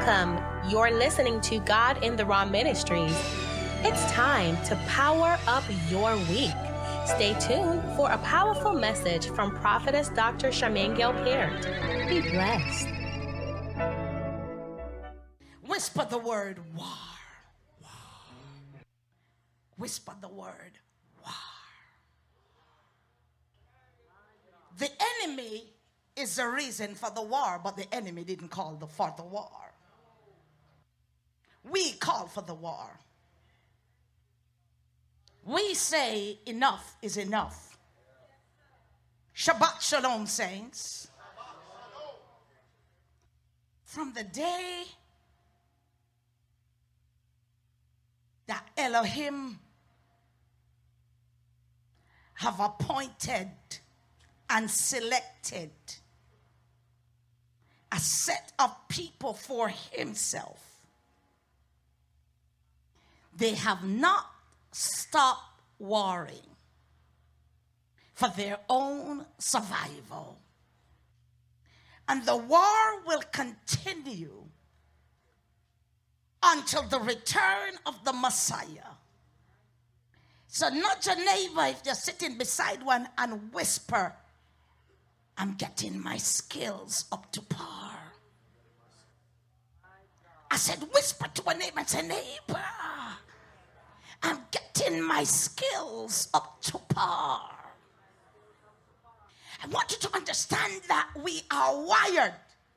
Welcome. You're listening to God in the Raw Ministries. It's time to power up your week. Stay tuned for a powerful message from Prophetess Dr. Charmaine Gale-Peart. Be blessed. Whisper the word war. War. Whisper the word war. The enemy is the reason for the war, but the enemy didn't call for the war. We call for the war. We say enough is enough. Shabbat shalom, saints. From the day that Elohim have appointed and selected a set of people for himself, they have not stopped warring for their own survival. And the war will continue until the return of the Messiah. So nudge your neighbor if you're sitting beside one and whisper, I'm getting my skills up to par. I said, whisper to a neighbor and say, neighbor, I'm getting my skills up to par. I want you to understand that we are wired.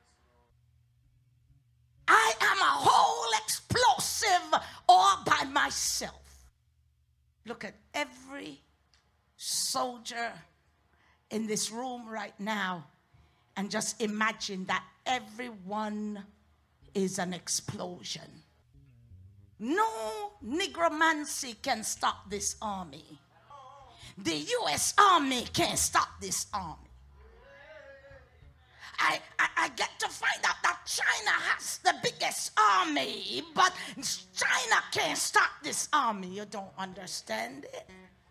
I am a whole explosive all by myself. Look at every soldier in this room right now and just imagine that everyone is an explosion. No nigromancy can stop this army. The U.S. Army can't stop this army. I get to find out that China has the biggest army, but China can't stop this army. You don't understand it?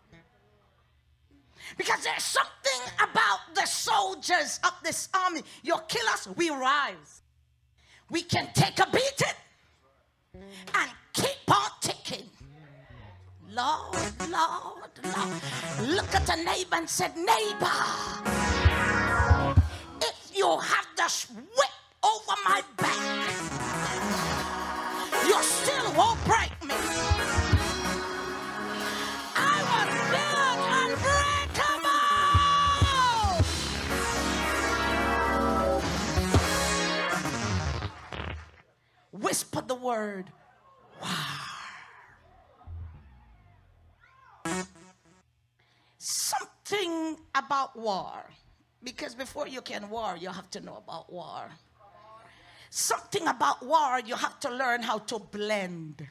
Because there's something about the soldiers of this army. You kill us, we rise. We can take a beating and keep on ticking. Lord, Lord, Lord. Look at a neighbor and said, neighbor, if you have this whip over my back, you still won't break me. I was built unbreakable. Whisper the word, wow. Something about war, because before you can war, you have to know about war. Something about war, you have to learn how to blend.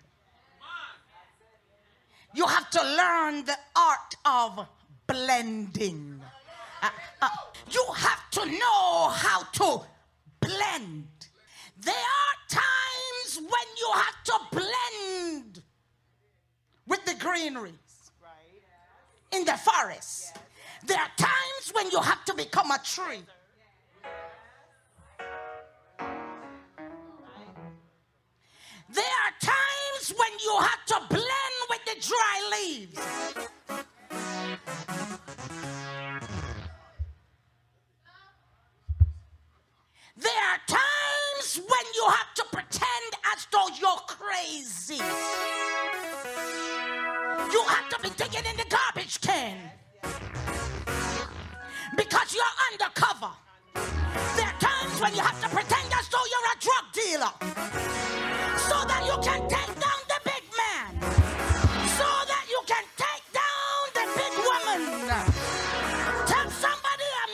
You have to learn the art of blending. You have to know how to blend. There are times when you have to blend with the greeneries in the forest. There are times when you have to become a tree. There are times when you have to blend with the dry leaves. There are times when you have to pretend as though you're crazy. You have to be digging in the garbage can because you're undercover. There are times when you have to pretend as though you're a drug dealer so that you can take down the big man, so that you can take down the big woman. Tell somebody I'm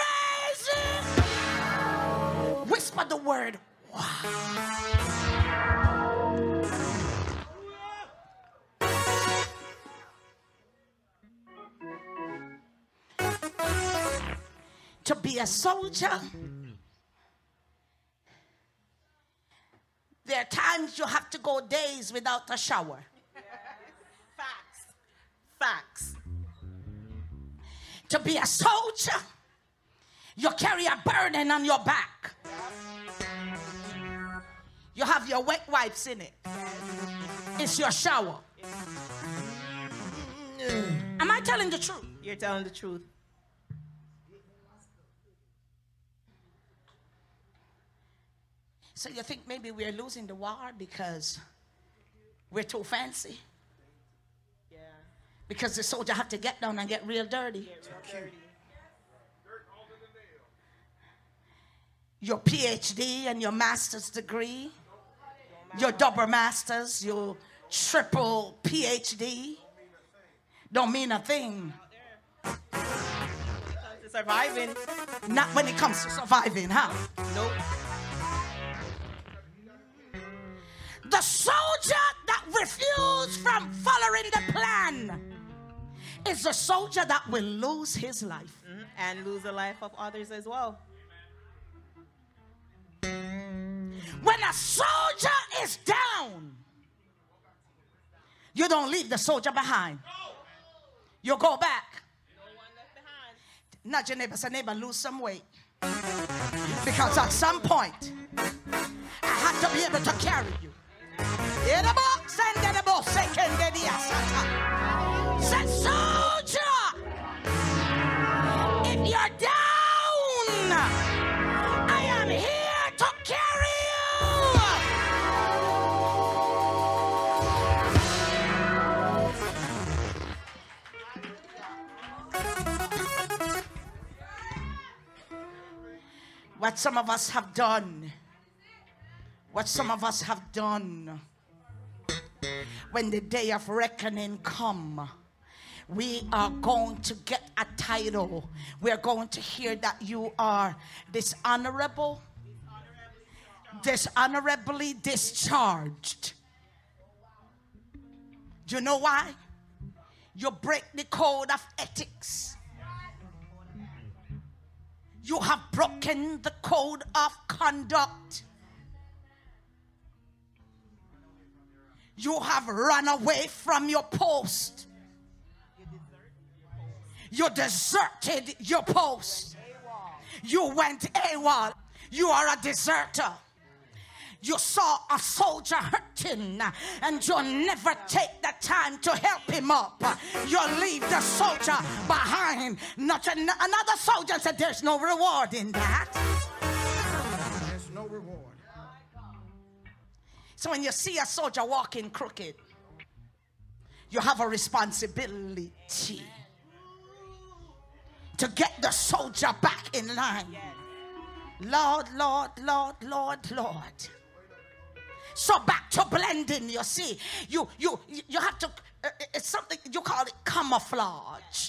not crazy. Whisper the word, wow. To be a soldier, there are times you have to go days without a shower. Facts. To be a soldier, you carry a burden on your back. You have your wet wipes in it. It's your shower. Am I telling the truth? You're telling the truth. So you think maybe we're losing the war because we're too fancy? Yeah. Because the soldier have to get down and get real dirty. Your PhD and your master's degree, your double master's, your triple PhD, don't mean a thing. Surviving. Not when it comes to surviving, huh? Nope. The soldier that refused from following the plan is the soldier that will lose his life. Mm-hmm. And lose the life of others as well. When a soldier is down, you don't leave the soldier behind. You go back. Nudge your neighbor, say, neighbor, lose some weight. Because at some point, I had to be able to carry you. Say, soldier, if you're down, I am here to carry you. What some of us have done, when the day of reckoning come, we are going to get a title. We are going to hear that you are dishonorably discharged. Do you know why? You break the code of ethics. You have broken the code of conduct. You have run away from your post. You deserted your post. You went AWOL. You are a deserter. You saw a soldier hurting and you never take the time to help him up. You leave the soldier behind. Another soldier said, there's no reward in that. There's no reward. So when you see a soldier walking crooked, you have a responsibility to get the soldier back in line. Lord, Lord, Lord, Lord, Lord. So back to blending, you see. You have to, it's something, you call it camouflage.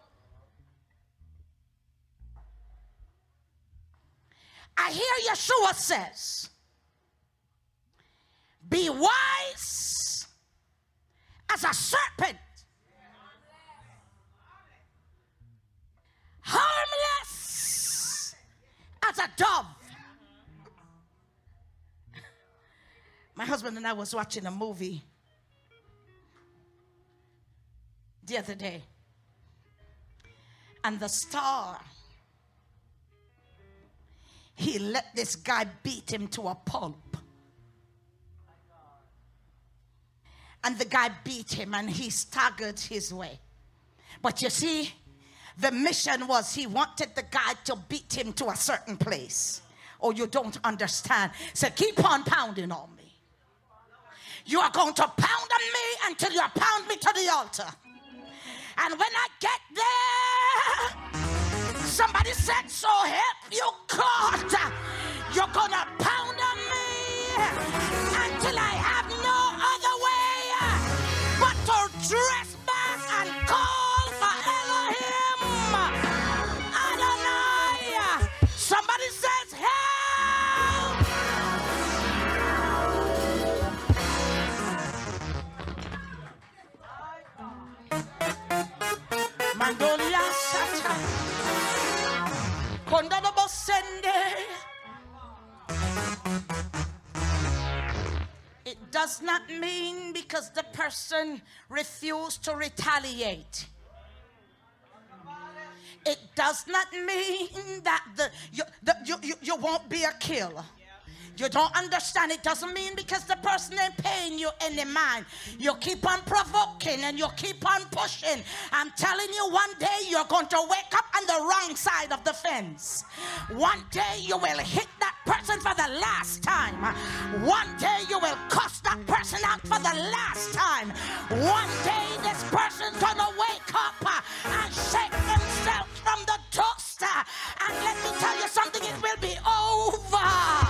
I hear Yeshua says, be wise as a serpent, harmless as a dove. My husband and I was watching a movie the other day, and the star, he let this guy beat him to a pulp. And the guy beat him and he staggered his way. But you see, the mission was he wanted the guy to beat him to a certain place. Oh, you don't understand. So keep on pounding on me. You are going to pound on me until you pound me to the altar. And when I get there, somebody said, so help you God, you're going to pound on me until I have no other way but to dress back and call for Elohim Adonai. Somebody says, help. Mandolia Sata Kondanobo Sende. It does not mean because the person refused to retaliate. It does not mean that you won't be a killer. You don't understand. It doesn't mean because the person ain't paying you any mind. You keep on provoking and you keep on pushing. I'm telling you, one day you're going to wake up on the wrong side of the fence. One day you will hit that person for the last time. One day you will cuss that person out for the last time. One day this person's going to wake up and shake themselves from the dust. And let me tell you something, it will be over.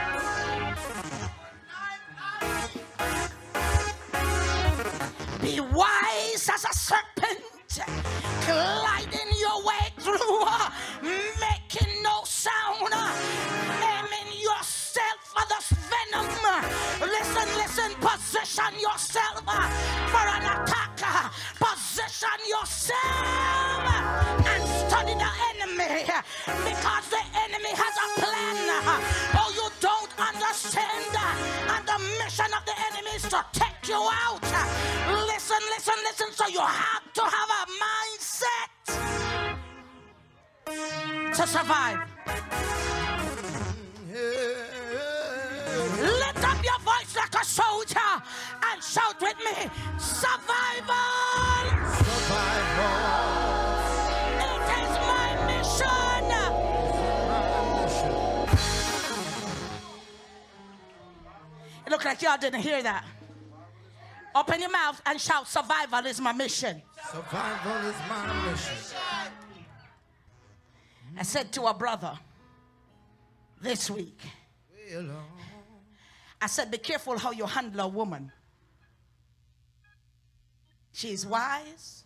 Be wise as a serpent, gliding your way through, making no sound, aiming yourself for the venom. Listen, position yourself for an attack. Position yourself and study the enemy, because the enemy has a plan. Oh, you don't understand, and the mission of the enemy is to take you out. Listen, so you have to have a mindset to survive. Lift up your voice like a soldier and shout with me, survival! Survival. It is my mission! It looked like y'all didn't hear that. Open your mouth and shout, survival is my mission. Survival is my mission. I said to a brother this week, I said, be careful how you handle a woman. She's wise.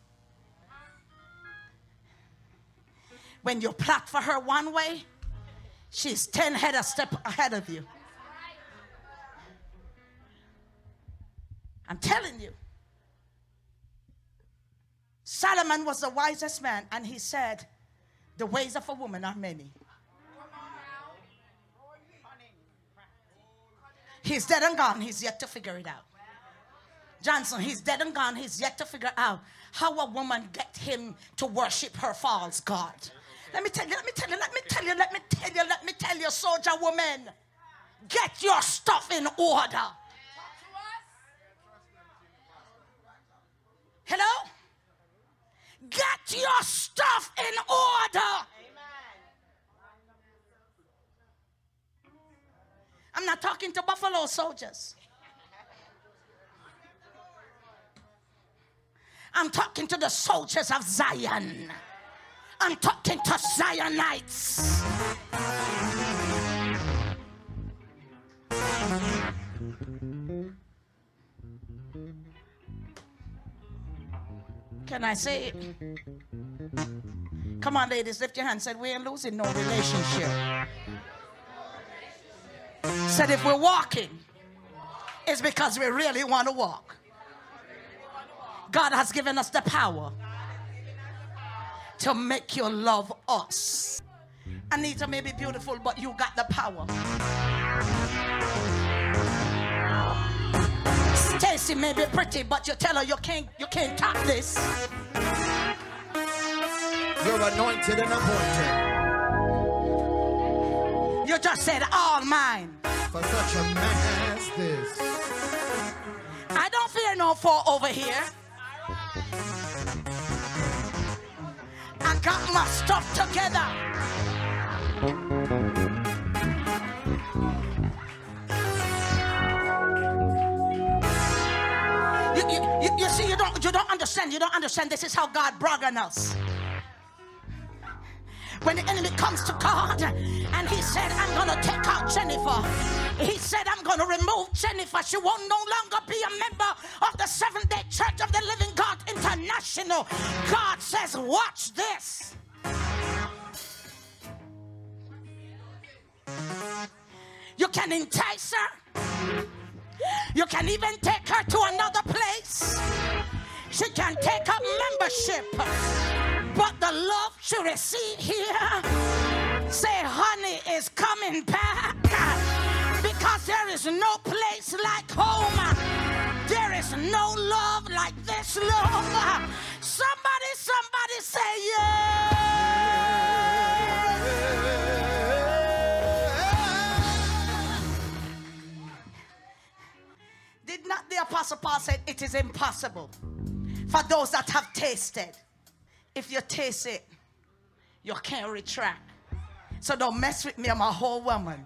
When you plot for her one way, she's 10 head a step ahead of you. I'm telling you. Solomon was the wisest man, and he said, the ways of a woman are many. He's dead and gone. He's yet to figure it out. Johnson, he's dead and gone. He's yet to figure out how a woman get him to worship her false god. Let me tell you, soldier woman, get your stuff in order. Hello? Get your stuff in order. I'm not talking to Buffalo soldiers. I'm talking to the soldiers of Zion. I'm talking to Zionites. Can I say it? Come on, ladies, lift your hands. Said we ain't losing no relationship. Said if we're walking, it's because we really want to walk. God has given us the power to make you love us. Anita may be beautiful, but you got the power. Stacy may be pretty, but you tell her you can't top this. You're anointed and appointed. You just said all mine. For such a man as this. I don't fear no foe over here. I got my stuff together. You see, you don't understand. You don't understand. This is how God brought on us. When the enemy comes to God and he said, I'm going to take out Jennifer. He said, I'm going to remove Jennifer. She will no longer be a member of the Seventh-day Church of the Living God International. God says, watch this. You can entice her. You can even take her to another place. She can take up membership. But the love she received here, say, honey, is coming back. Because there is no place like home. There is no love like this love. Somebody say, yeah. Apostle Paul said it is impossible for those that have tasted. If you taste it, you can't retract. So don't mess with me, I'm a whole woman.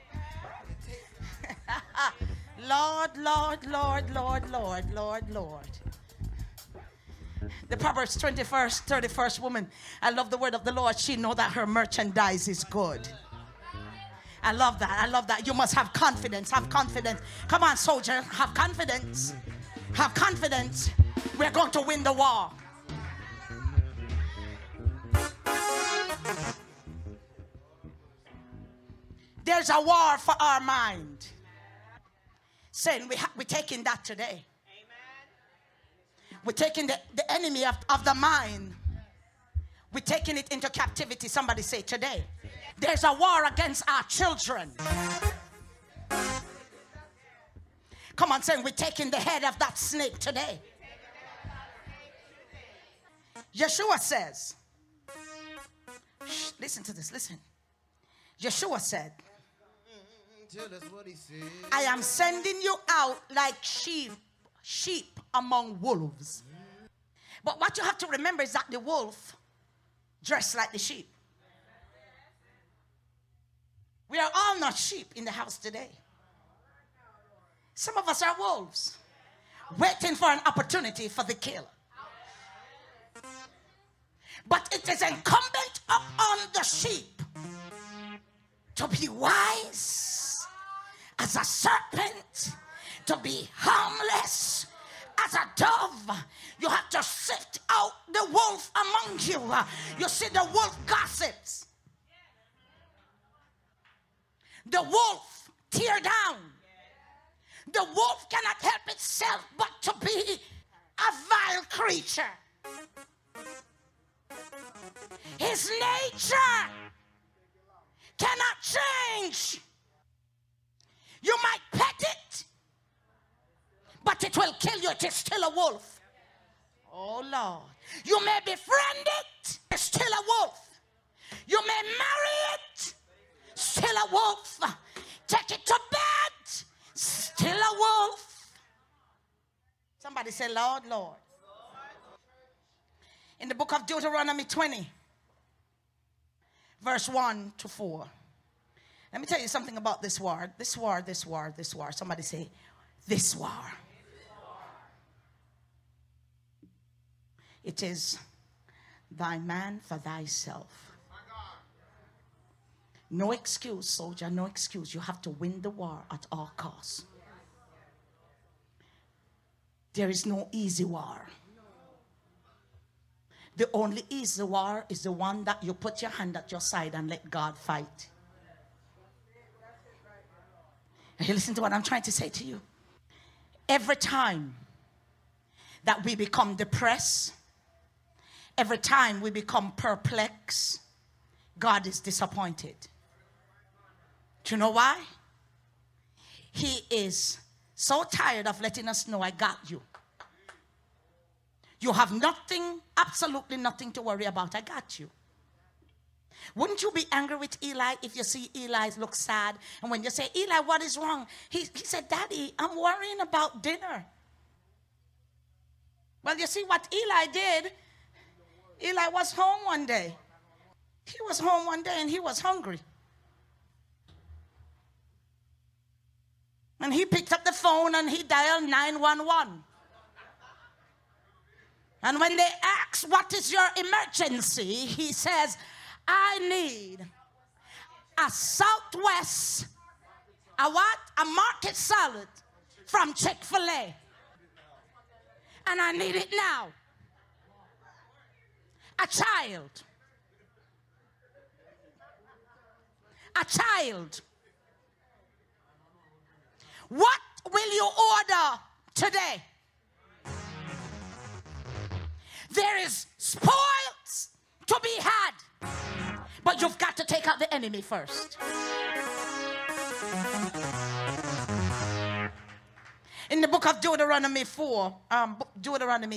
Lord, Lord, Lord, Lord, Lord, Lord, Lord. The Proverbs 21st, 31st woman. I love the word of the Lord. She know that her merchandise is good. I love that. I love that. You must have confidence. Have confidence. Come on, soldier. Have confidence. Have confidence. We're going to win the war. There's a war for our mind. Saying we're taking that today. We're taking the enemy of the mind. We're taking it into captivity. Somebody say today. There's a war against our children. Come on, saying we're taking the head of that snake today. Yeshua says, listen to this, listen. Yeshua said, I am sending you out like sheep among wolves. But what you have to remember is that the wolf dressed like the sheep. We are all not sheep in the house today. Some of us are wolves, waiting for an opportunity for the kill. But it is incumbent upon the sheep to be wise as a serpent, to be harmless as a dove. You have to sift out the wolf among you. You see, the wolf gossips. The wolf tear down. The wolf cannot help itself but to be a vile creature. His nature cannot change. You might pet it, but it will kill you. It is still a wolf. Oh Lord. You may befriend it, it's still a wolf. You may marry it, still a wolf. Take it to bed, still a wolf. Somebody say, Lord, Lord. In the book of Deuteronomy 20, verse 1 to 4. Let me tell you something about this war. This war, this war, this war. Somebody say, this war. It is thy man for thyself. No excuse, soldier, no excuse. You have to win the war at all costs. There is no easy war. The only easy war is the one that you put your hand at your side and let God fight. Are you listening to what I'm trying to say to you? Every time that we become depressed, every time we become perplexed, God is disappointed. Do you know why? He is so tired of letting us know, I got you. You have nothing, absolutely nothing to worry about. I got you. Wouldn't you be angry with Eli if you see Eli look sad? And when you say, Eli, what is wrong? He said, Daddy, I'm worrying about dinner. Well, you see what Eli did? Eli was home one day. He was home one day and he was hungry. And he picked up the phone and he dialed 911. And when they ask, what is your emergency? He says, I need a Southwest, a what? A market salad from Chick-fil-A. And I need it now. A child. A child. What will you order today? There is spoils to be had, but you've got to take out the enemy first. In the book of Deuteronomy 20.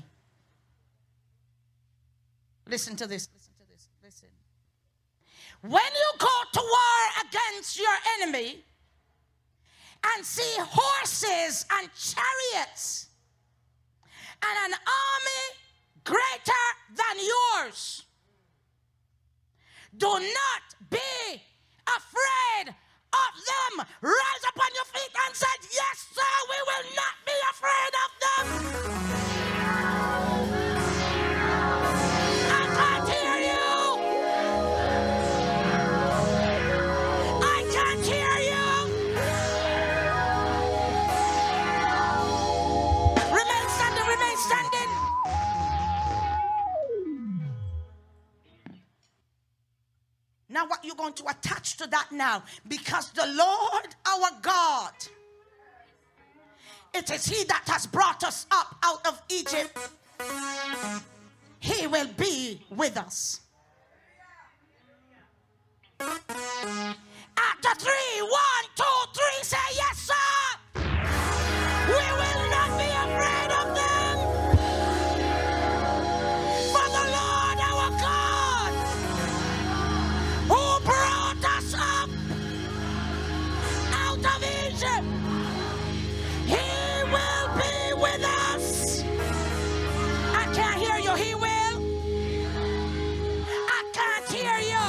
Listen to this. Listen. When you go to war against your enemy, and see horses and chariots and an army greater than yours. Do not be afraid of them. Rise up on your feet and say, yes, sir, we will not be afraid of them. I can't hear you. I can't hear you. Remain standing, remain standing. Now what you're going to attach to that now, because the Lord our God, it is he that has brought us up out of Egypt. He will be with us. After 3, 1, 2, 3, say yes, sir. We will not be afraid of them. For the Lord our God, who brought us up out of Egypt, he will be with us. I can't hear you. He will. I can't hear you.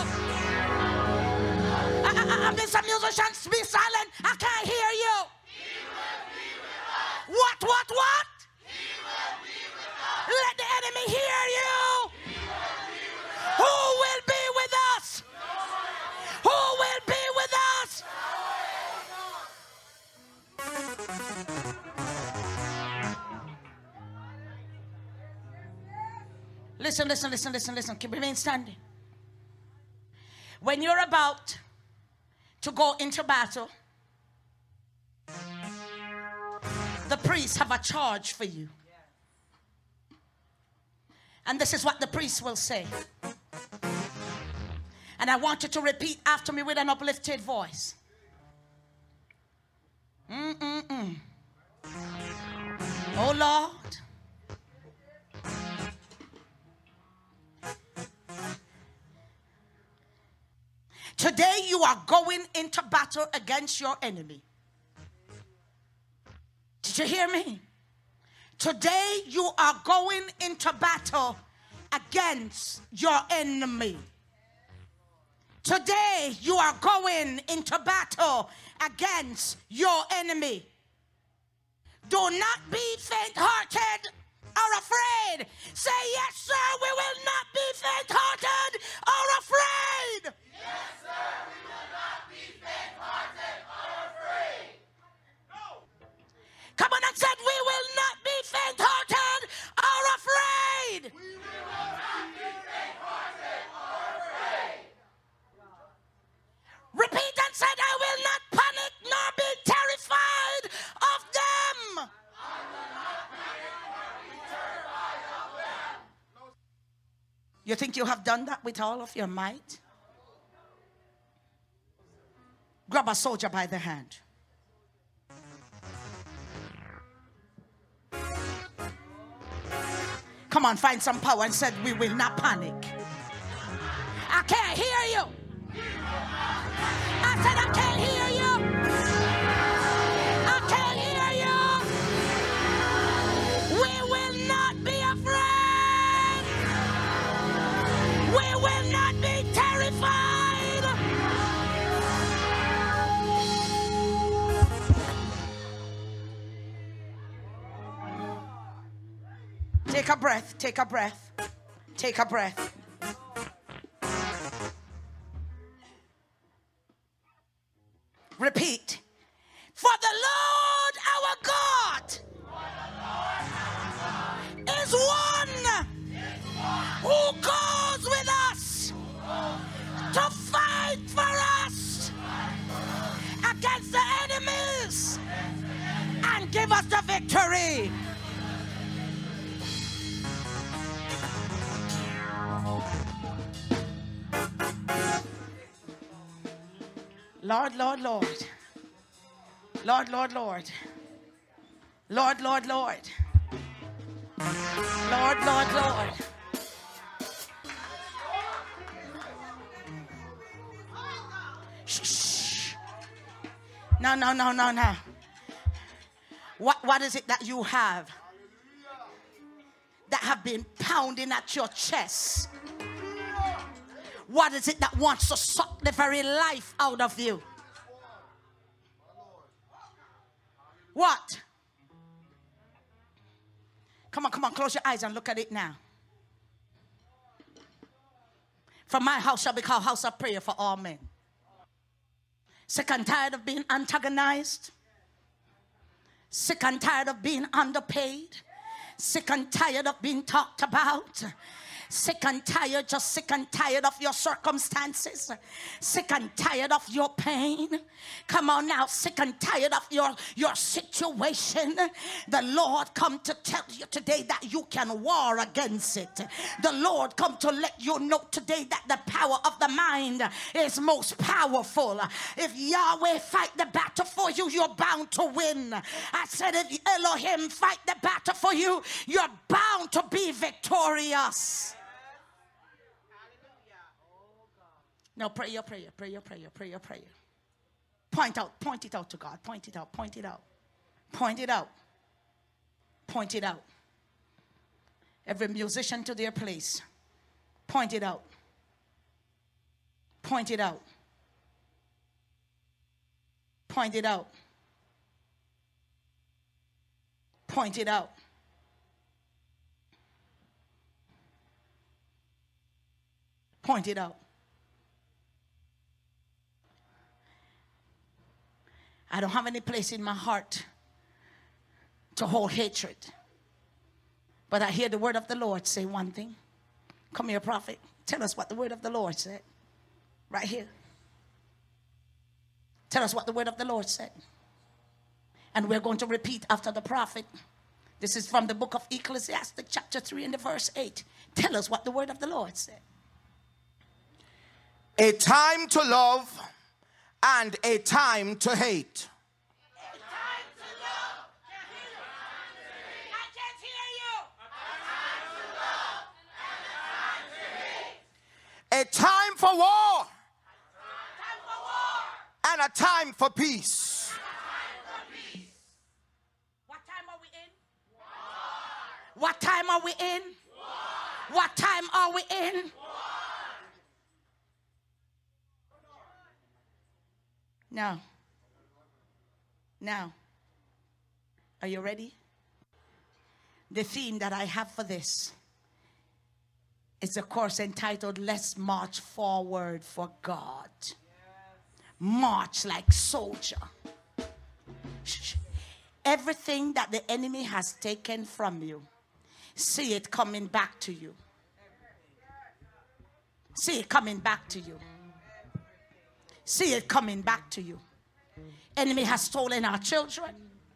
Mr. Musicians, be silent. I can't hear you. He will be with us. What? He will be with us. Let the enemy hear you. He will be with us. Who will be with us? Who will be with us? Listen. Keep remain standing. When you're about to go into battle, the priests have a charge for you. And this is what the priests will say. And I want you to repeat after me with an uplifted voice. Oh Lord, today you are going into battle against your enemy. Did you hear me? Today you are going into battle against your enemy. Today you are going into battle against your enemy. Do not be faint-hearted or afraid. Say, yes, sir, we will not be faint-hearted or afraid. Yes, sir, we will not be faint-hearted or afraid. No. Come on and said, we will not be faint-hearted or afraid. We will not be faint-hearted or afraid. Repeat and said, I will not panic nor be terrified of them. I will not panic nor be terrified of them. You think you have done that with all of your might? Grab a soldier by the hand. Come on, find some power and said, we will not panic. I can't hear you. I said, I can't hear you. I can't hear you. We will not be afraid. We will not be terrified. Take a breath, take a breath, take a breath. Repeat. For the Lord our God is one who goes with us to fight for us against the enemies and give us the victory. Lord, Lord, Lord. Lord, Lord, Lord. Lord, Lord, Lord. Lord, Lord, Lord. Shh. No. What is it that you have that have been pounding at your chest? What is it that wants to suck the very life out of you? What? Come on, close your eyes and look at it now. For my house shall be called house of prayer for all men. Sick and tired of being antagonized. Sick and tired of being underpaid. Sick and tired of being talked about. Sick and tired, just sick and tired of your circumstances. Sick and tired of your pain. Come on now, sick and tired of your situation. The Lord come to tell you today that you can war against it. The Lord come to let you know today that the power of the mind is most powerful. If Yahweh fight the battle for you, you're bound to win. I said if Elohim fight the battle for you, you're bound to be victorious. Now pray your prayer. Point it out to God. Point it out. Every musician to their place. Point it out. I don't have any place in my heart to hold hatred. But I hear the word of the Lord say one thing. Come here, prophet. Tell us what the word of the Lord said. Right here. Tell us what the word of the Lord said. And we're going to repeat after the prophet. This is from the book of Ecclesiastes, chapter 3 and the verse 8. Tell us what the word of the Lord said. A time to love and a time to hate. A time for war and a time for peace. What time are we in? What time are we in? What time are we in? Now, are you ready? The theme that I have for this is a course entitled Let's March Forward for God. March like soldier. Everything that the enemy has taken from you, see it coming back to you. See it coming back to you. See it coming back to you. Enemy has stolen our children.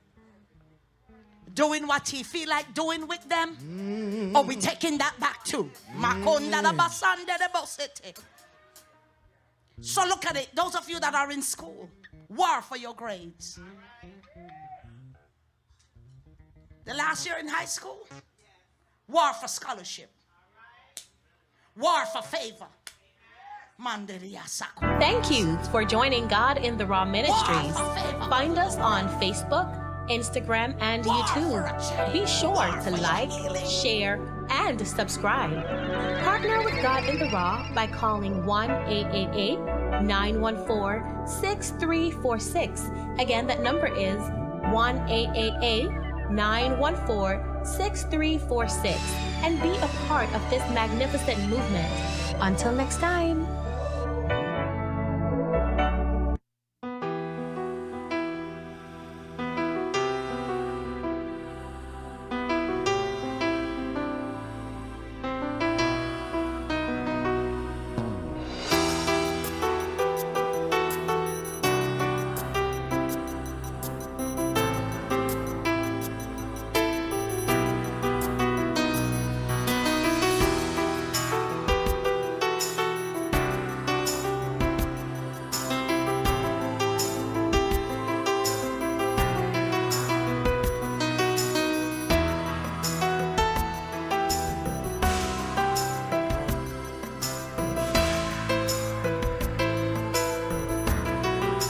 Doing what he feel like doing with them. Or we taking that back too. So look at it. Those of you that are in school, war for your grades. The last year in high school, war for scholarship. War for favor. Thank you for joining God in the Raw Ministries. Find us on Facebook, Instagram, and YouTube. Be sure to like, share, and subscribe. Partner with God in the Raw by calling 1-888-914-6346. Again, that number is 1-888-914-6346. And be a part of this magnificent movement. Until next time.